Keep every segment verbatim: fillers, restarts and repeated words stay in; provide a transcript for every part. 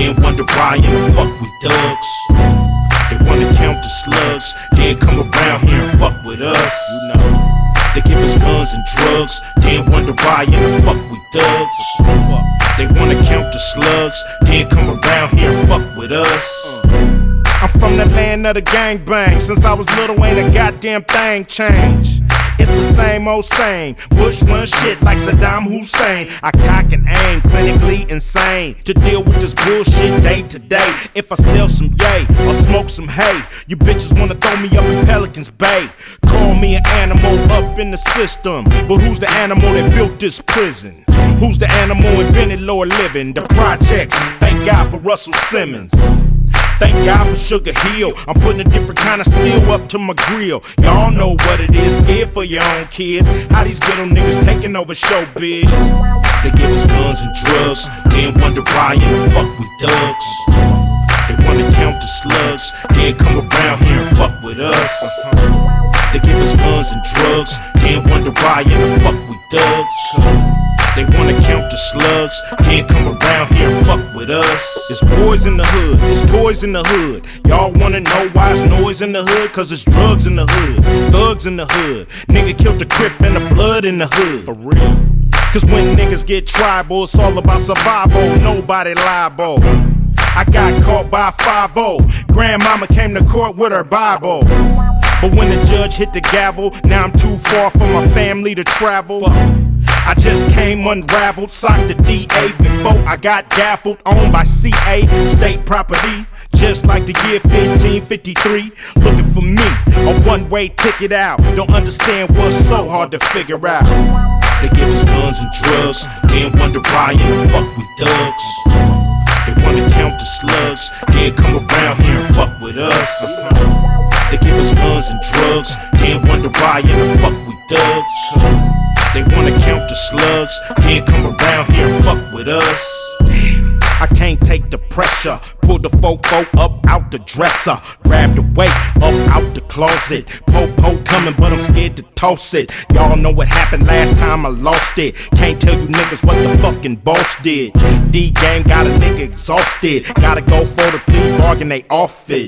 then wonder why in the fuck we thugs. They wanna count the slugs, then come around here and fuck with us. You know, they give us guns and drugs, then wonder why in the fuck we thugs. They wanna count the slugs, then come around here and fuck with us. I'm from the land of the gangbang. Since I was little, ain't a goddamn thing changed. It's the same old same. Bush run shit like Saddam Hussein. I cock and aim, clinically insane, to deal with this bullshit day to day. If I sell some yay or smoke some hay, you bitches wanna throw me up in Pelican's Bay. Call me an animal up in the system, but who's the animal that built this prison? Who's the animal invented lower living? The projects, thank God for Russell Simmons. Thank God for Sugar Hill. I'm putting a different kind of steel up to my grill. Y'all know what it is, scared for your own kids. How these ghetto niggas taking over showbiz. They give us guns and drugs, then wonder why in the fuck we thugs. They wanna count the slugs, then come around here and fuck with us. They give us guns and drugs, then wonder why in the fuck we thugs. They wanna count the slugs, then come around here and fuck with us. It's boys in the hood, it's toys in the hood. Y'all wanna know why it's noise in the hood? Cause it's drugs in the hood, thugs in the hood. Nigga killed the Crip and the blood in the hood. For real. Cause when niggas get tribal, it's all about survival, nobody liable. I got caught by five oh. Grandmama came to court with her Bible. But when the judge hit the gavel, now I'm too far from my family to travel. I just came unraveled, socked the D A before I got gaffled. Owned by C A, state property, just like the year fifteen fifty-three. Looking for me, a one-way ticket out. Don't understand what's so hard to figure out. They give us guns and drugs, then wonder why in the fuck we thugs. They wanna count the slugs, then come around here and fuck with us. They give us guns and drugs, then wonder why in the fuck we thugs. They wanna count the slugs, then come around here and fuck with us. I can't take the pressure. Pull the fofo up out the dresser. Grab the weight up out the closet. Po-po coming, but I'm scared to toss it. Y'all know what happened last time I lost it. Can't tell you niggas what the fucking boss did. D-Gang got a nigga exhausted. Gotta go for the plea bargain, they off it.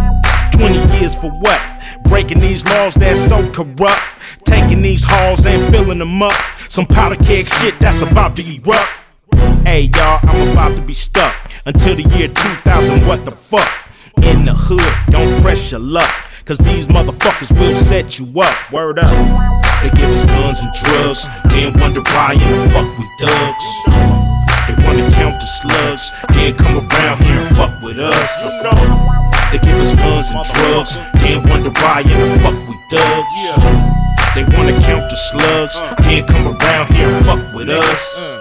twenty years for what? Breaking these laws that's so corrupt. Taking these halls and filling them up. Some powder keg shit that's about to erupt. Hey y'all, I'm about to be stuck until the year two thousand, what the fuck? In the hood, don't press your luck, cause these motherfuckers will set you up. Word up. They give us guns and drugs, then wonder why in the fuck we thugs. They wanna count the slugs, then come around here and fuck with us. They give us guns and drugs, then wonder why in the fuck we thugs. They wanna count the slugs, then come around here and fuck with us.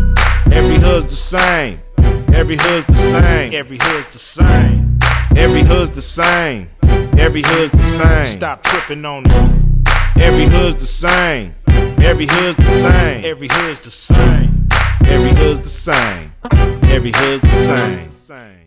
Every hood's the same. Every hood's the same. Every hood's the same. Every hood's the same. Every hood's the same. Stop tripping on it. Every hood's the same. Every hood's the same. Every hood's the same. Every hood's the same. Every hood's the same.